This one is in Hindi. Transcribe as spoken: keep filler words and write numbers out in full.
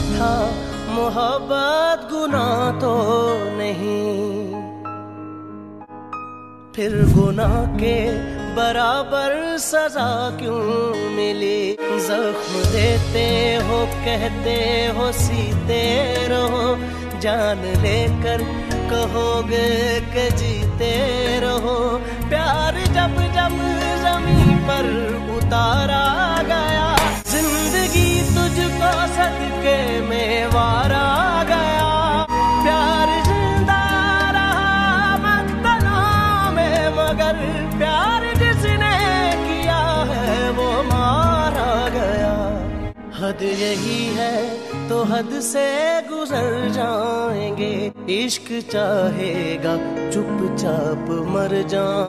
था मोहब्बत गुनाह तो नहीं, फिर गुनाह के बराबर सजा क्यों मिली। जख्म देते हो कहते हो सीते रहो, जान लेकर कहोगे कि जीते रहो। प्यार जब जब जमीन पर उतारा गया, जिंदगी तुझको सदके में वारा गया। प्यार जिंदा रहा मक्तलों में, मगर प्यार जिसने किया है वो मारा गया। हद यही है तो हद से गुजर जाएंगे, इश्क चाहेगा चुपचाप मर जा।